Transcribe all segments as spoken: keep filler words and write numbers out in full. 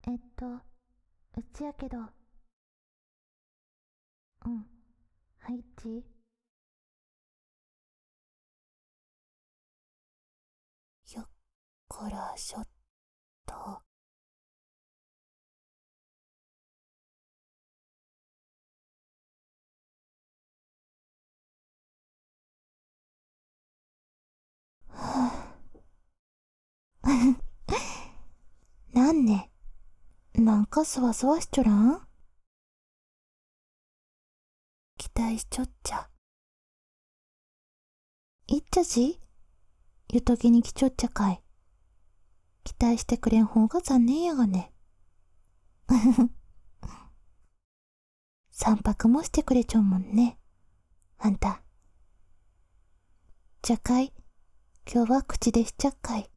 えっと、うちやけど。うん。はいち。よっこらしょっと。はぁなんね。なんかそわそわしちょらん？期待しちょっちゃ。いっちゃしゆときに来ちょっちゃかい。期待してくれん方が残念やがね。散泊もしてくれちょんもんね。あんた。じゃかい、今日は口でしちゃっかい。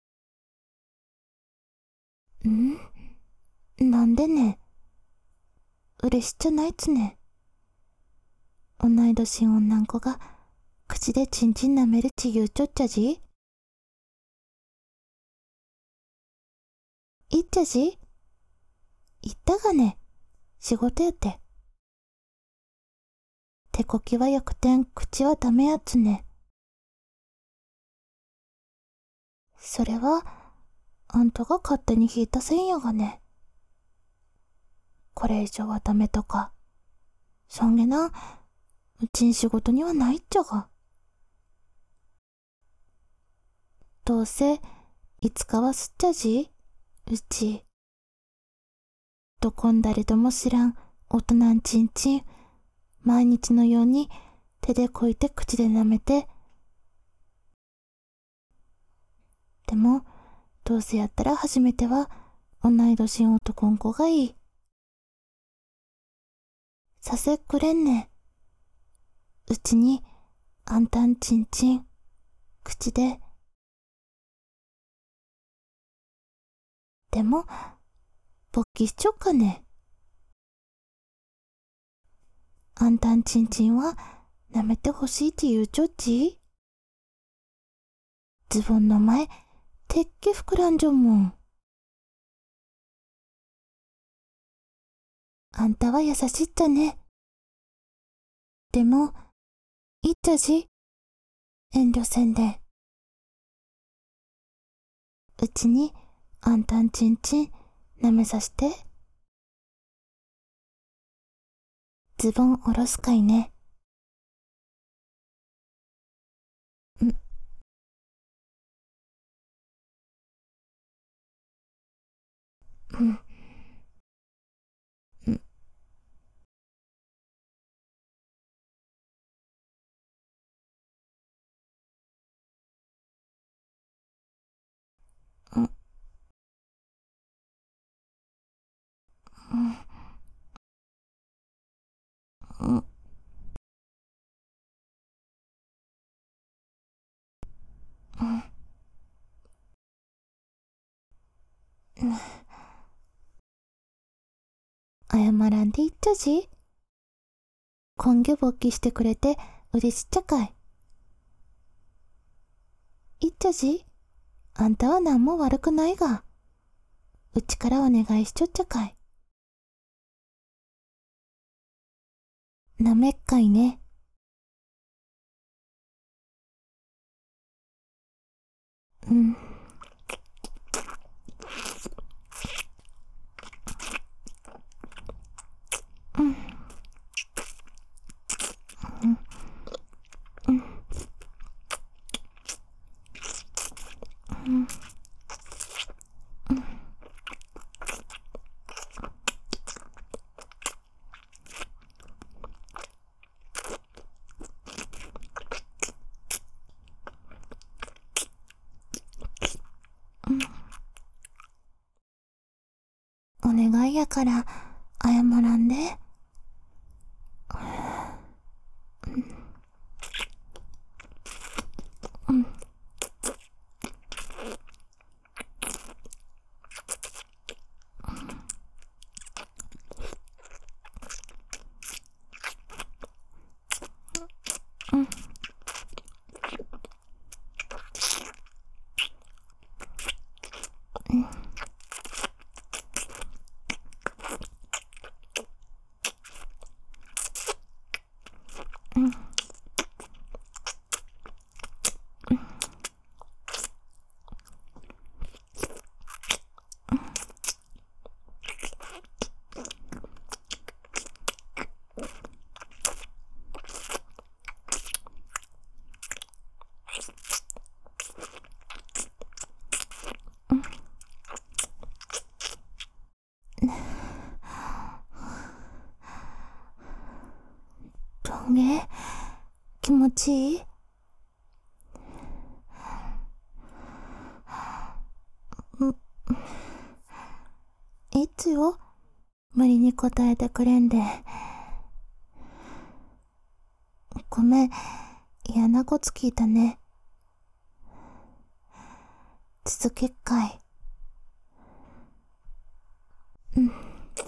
んなんでね。嬉しっちゃないつね。同い年女ん子が口でちんちん舐めるち言うちょっちゃじ。いっちゃじ言ったがね。仕事やって。手こきはよくてん、口はダメやつね。それは、あんたが勝手に引いたせんやがね。これ以上はダメとか。そんげな、うちん仕事にはないっちゃが。どうせ、いつかはすっちゃじうち。どこん誰とも知らん、大人んちんちん、毎日のように手でこいて口で舐めて。でも、どうせやったら初めては、同い年の男ん子がいい。させっくれんね。うちに、あんたんちんちん、口で。でも、勃起しちょっかね。あんたんちんちんは、舐めてほしいって言うちょっち。ズボンの前、てっけ膨らんじょんもん。あんたは優しいっちゃね。でも、いっちゃじ。遠慮せんで。うちに、あんたんちんちん、舐めさして。ズボンおろすかいね。ん、うん、うん、うん、うん、うん、うん。謝らんでいっちゃじ。今月勃起してくれて嬉しっちゃかい。いっちゃじ。あんたは何も悪くないが。うちからお願いしちょっちゃかい。なめっかいね。うん。うん。うん。うん。うん。お願いやから謝らんで。うん。うん。うん。 ね、気持ちいい？いつよ、無理に答えてくれんで。ごめん、嫌なこと聞いたね。続けっかい。うん。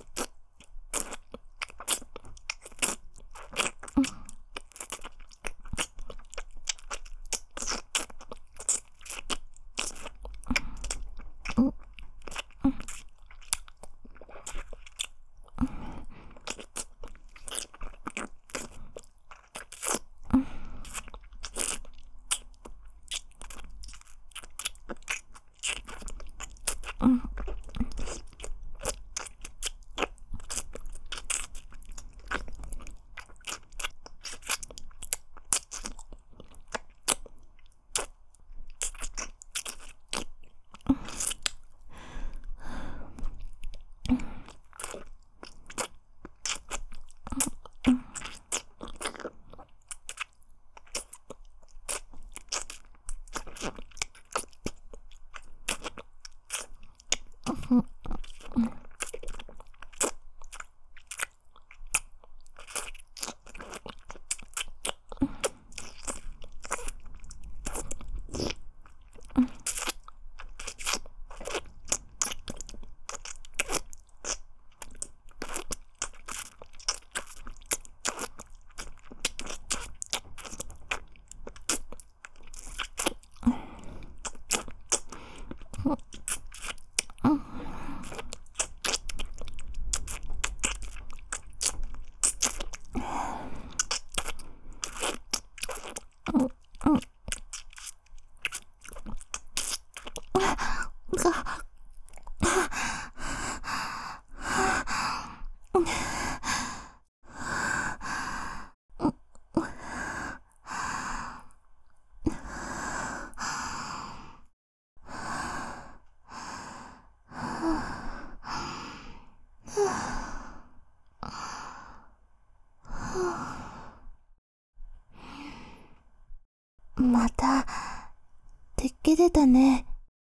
また、てっきりだね。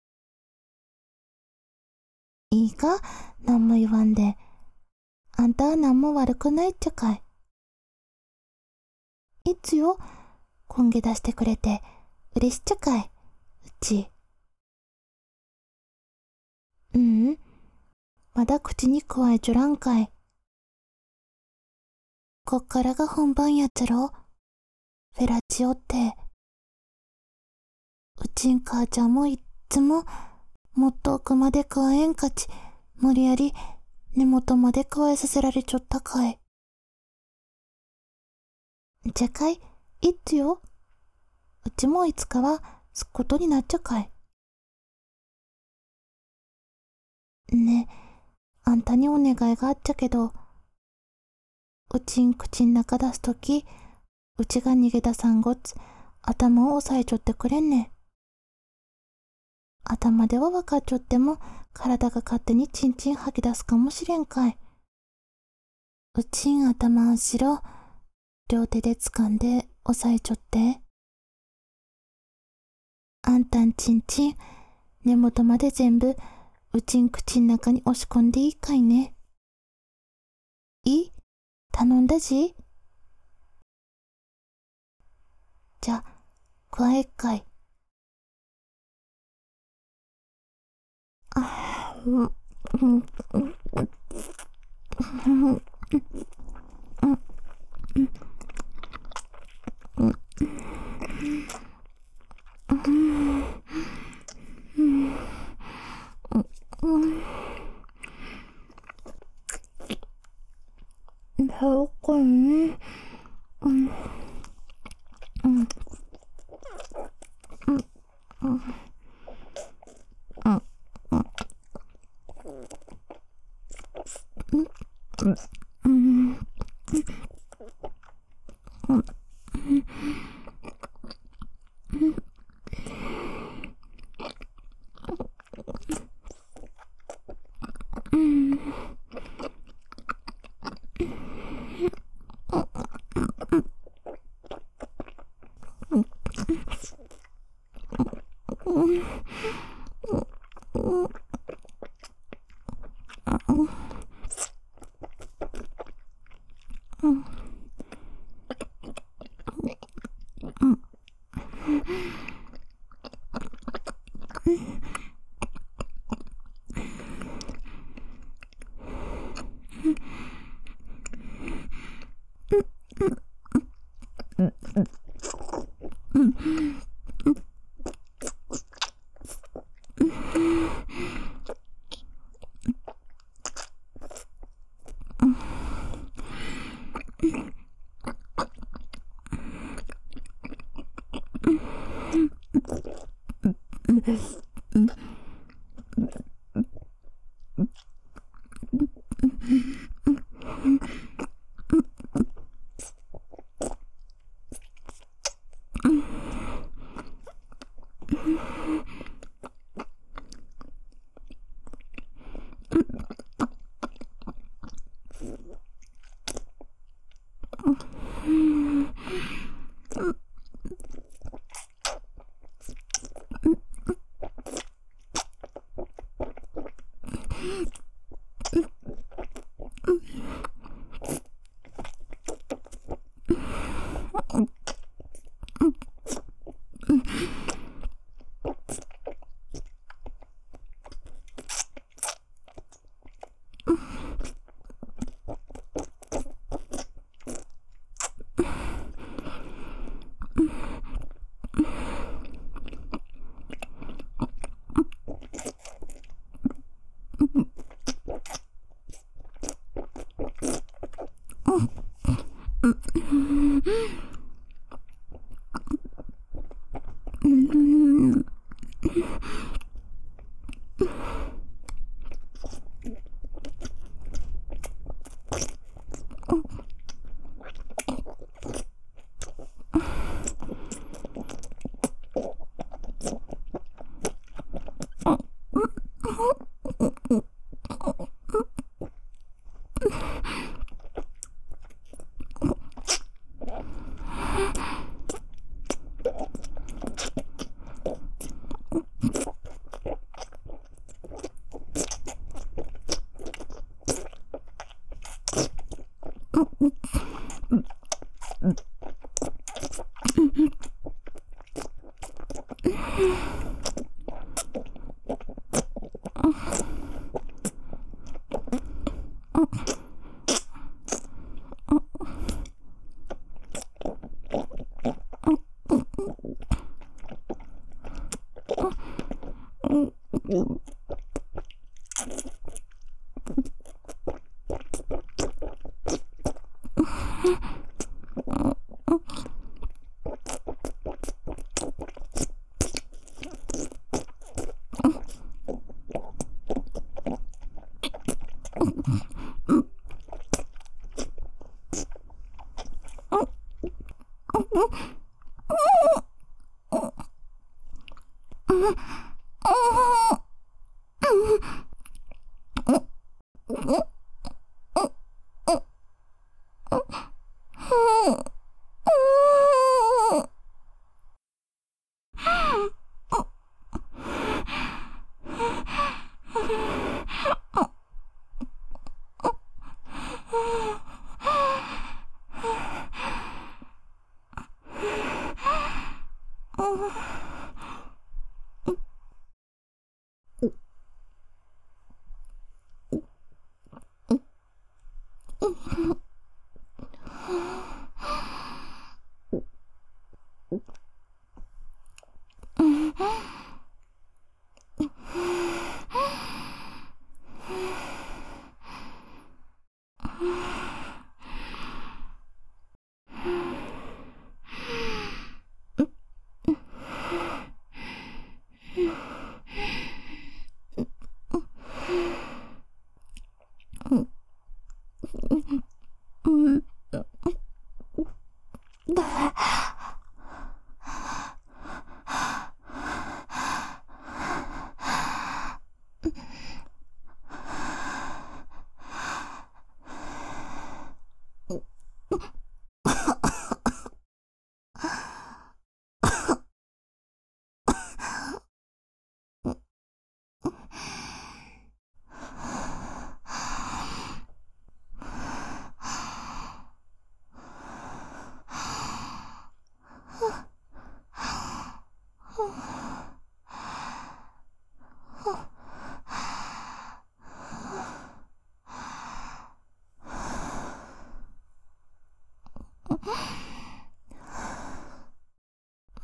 いいか、何も言わんで。あんたは何も悪くないっちゃかい。いつよ、こんげ出してくれて、嬉しっちゃかい、うち。うん、まだ口にくわえちょらんかい。こっからが本番やつろ、フェラチオって。うちん母ちゃんもいっつも、もっと奥までくわえんかち、無理やり根元までくわえさせられちょったかい。じゃかい、いっつよ。うちもいつかはすっことになっちゃかい。ね、あんたにお願いがあっちゃけど、うちん口ん中出すとき、うちが逃げ出さんごつ、頭を押さえちょってくれんね。頭では分かっちょっても、体が勝手にチンチン吐き出すかもしれんかい。うちん頭後ろ、両手で掴んで押さえちょって。あんたんちんちん、根元まで全部、うちん口ん中に押し込んでいいかいね。いい？頼んだじ？じゃ、くわえっかい。あ、うん、うん、うん、うん、うん、うん、うん、そうかね。うん、うん、うん、うん、うん、うん、うん、うん。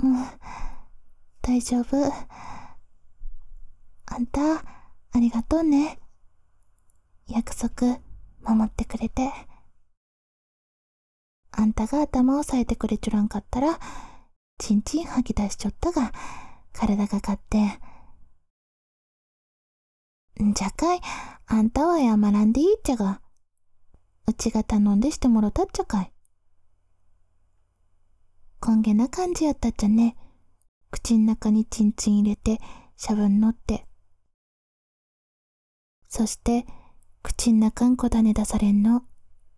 うん、大丈夫。あんた、ありがとうね。約束、守ってくれて。あんたが頭を押さえてくれちょらんかったら、ちんちん吐き出しちょったが、体が勝手ん。じゃかい、あんたは謝らんでいいっちゃが。うちが頼んでしてもろたっちゃかい。こんげな感じやったっちゃね。口ん中にちんちん入れて、しゃぶんのって。そして、口ん中んこだね出されんの。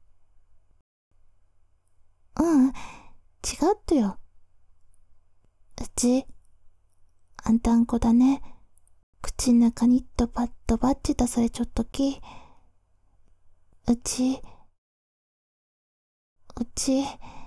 うん、違うっとよ。うち、あんたんこだね、口ん中にドバッドバッチ出されちょっとき。うち、うち、